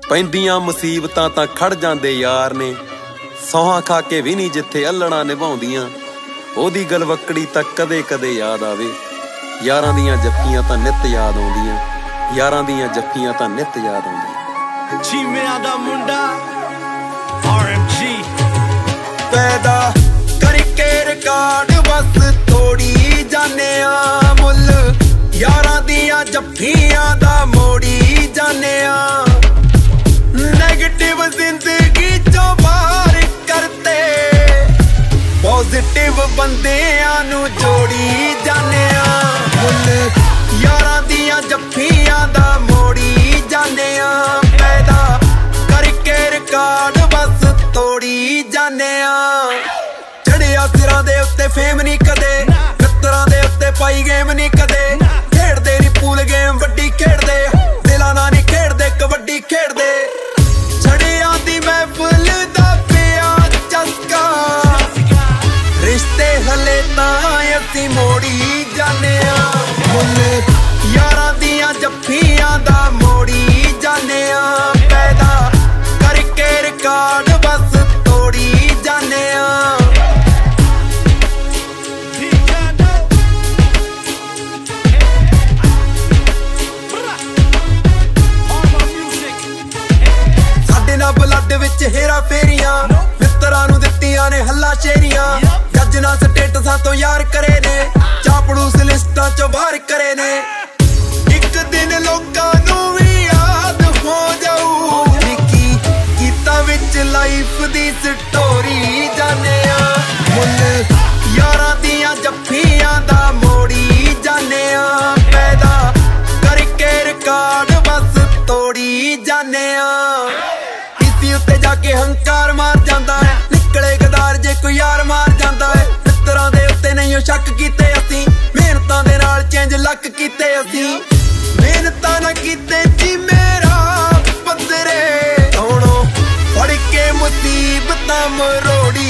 ਪੈਂਦੀਆਂ ਮੁਸੀਬਤਾਂ ਤਾਂ ਖੜ ਜਾਂਦੇ ਯਾਰ ਨੇ, ਸੌਹਾਂ ਖਾ ਕੇ ਵੀ ਨਹੀਂ ਜਿੱਥੇ ਅੱਲਣਾ ਨਿਭਾਉਂਦੀਆਂ। ਉਹਦੀ ਗਲਵੱਕੜੀ ਤਾਂ ਕਦੇ ਕਦੇ ਯਾਦ ਆਵੇ, ਯਾਰਾਂ ਦੀਆਂ ਜੱਫੀਆਂ ਤਾਂ ਨਿੱਤ ਯਾਦ ਆਉਂਦੀਆਂ, ਯਾਰਾਂ ਦੀਆਂ ਜੱਫੀਆਂ ਤਾਂ ਨਿੱਤ ਯਾਦ ਆਉਂਦੀਆਂ। ਚੀਮਿਆਂ ਦਾ ਮੁੰਡਾ RMG ਪੈਦਾ ਕਰਕੇ ਰਿਕਾਰਡ ਬਸ ਤੋੜੀ ਜਾਨੇ ਆ ਮੁੱਲ, ਯਾਰਾਂ ਦੀਆਂ ਜੱਫੀਆਂ ਦਾ ਮੋੜੀ ਜਾਨੇ ਆ। ਨੈਗੇਟਿਵ ਜ਼ਿੰਦਗੀ ਚੋਂ ਬਾਹਰ ਕਰਤੇ, ਪੋਜ਼ਿਟਿਵ ਬੰਦਿਆਂ ਨੂੰ ਜੋੜੀ ਜਾਨੇ ਆ ਮੁੱਲ, ਯਾਰਾਂ ਦੀਆਂ ਜੱਫੀਆਂ ਦਾ ਮੋੜੀ ਜਾਨੇ ਆ। ਪੈਦਾ ਕਰਕੇ ਰਿਕਾਰਡ ਬਸ ਤੋੜੀ ਜਾਨੇ ਆ। ਚੜਿਆ ਸਿਰਾਂ ਦੇ ਉੱਤੇ ਫੇਮ ਨਹੀਂ ਕਦੇ, ਮਿੱਤਰਾਂ ਦੇ ਉੱਤੇ ਪਾਈ ਗੇਮ ਨਹੀਂ ਕਦੇ। ਖੇਡਦੇ ਨੀ ਪੂਲ ਗੇਮ ਵੱਡੀ ਖੇਡਦੇ, ਦਿਲਾਂ ਨਾਲ ਨਹੀਂ ਖੇਡਦੇ ਕਬੱਡੀ ਖੇਡਦੇ। ਛੜਿਆਂ ਦੀ ਮਹਿਫਲ ਦਾ ਪਿਆ ਚਸਕਾ, ਰਿਸ਼ਤੇ ਹਲੇ ਤਾਂ ਅਸੀਂ ਮੋੜੀ ਜਾਨੇ ਆ ਮੁੱਲ, ਯਾਰਾਂ ਦੀਆਂ ਜੱਫੀਆਂ ਦਾ ਮੋੜੀ ਜਾਨੇ ਆ। ਪੈਦਾ ਕਰਕੇ ਰਿਕਾਰਡ ਬਸ ਤੋੜੀ ਜਾਨੇ ਆ। ਸਾਡੇ ਨਾਲ ਬਲੱਡ ਵਿੱਚ ਹੇਰਾ ਫੇਰੀਆਂ, ਮਿੱਤਰਾਂ ਨੂੰ ਦਿੱਤੀਆਂ ਨੇ ਹੱਲਾ ਸ਼ੇਰੀਆਂ। ਗੱਜਣਾ ਸਟੇਟਸਾਂ ਤੋਂ ਯਾਰ ਕਰੇ ਨੇ, ਚਾਪੜੂਸ ਲਿਸਟਾਂ ਚੋਂ ਬਾਹਰ ਕਰੇ ਨੇ। ਇੱਕ ਦਿਨ ਲੋਕਾਂ ਨੂੰ ਵੀ ਯਾਦ ਹੋ ਜਾਊ, ਕੀ ਕੀਤਾ ਵਿੱਚ ਲਾਈਫ ਦੀ ਸਟੋਰੀ ਜਾਨੇ ਆ ਮੁੱਲ, ਯਾਰਾਂ ਦੀਆਂ ਜੱਫੀਆਂ ਦਾ ਮੋੜੀ ਜਾਨੇ ਆ। ਪੈਦਾ ਕਰਕੇ ਰਿਕਾਰਡ ਬਸ ਤੋੜੀ ਜਾਨੇ ਆ। ਇਸੀ ਉੱਤੇ ਜਾ ਕੇ ਹੰਕਾਰ ਮਾਰ ਜਾਂਦਾ ਹੈ, ਨਿਕਲੇ ਗਦਾਰ ਜੇ ਕੋਈ ਯਾਰ ਮਾਰ ਜਾਂਦਾ ਹੈ। ਮਿੱਤਰਾਂ ਦੇ ਉੱਤੇ ਨਹੀਂ ਉਹ ਸ਼ੱਕ ਕੀਤੇ ਅਸੀਂ, ਮਿਹਨਤਾਂ ਦੇ ਨਾਲ ਚੇਂਜ ਲੱਕ ਕੀਤੇ ਅਸੀਂ। ਮਿਹਨਤਾਂ ਨਾ ਕੀਤੇ ਜੀ ਮੇਰਾ ਪੱਧਰੇ, ਸੋਹਣੋ ਫੜ ਕੇ ਮੁਸੀਬਤਾਂ ਮਰੋੜੀ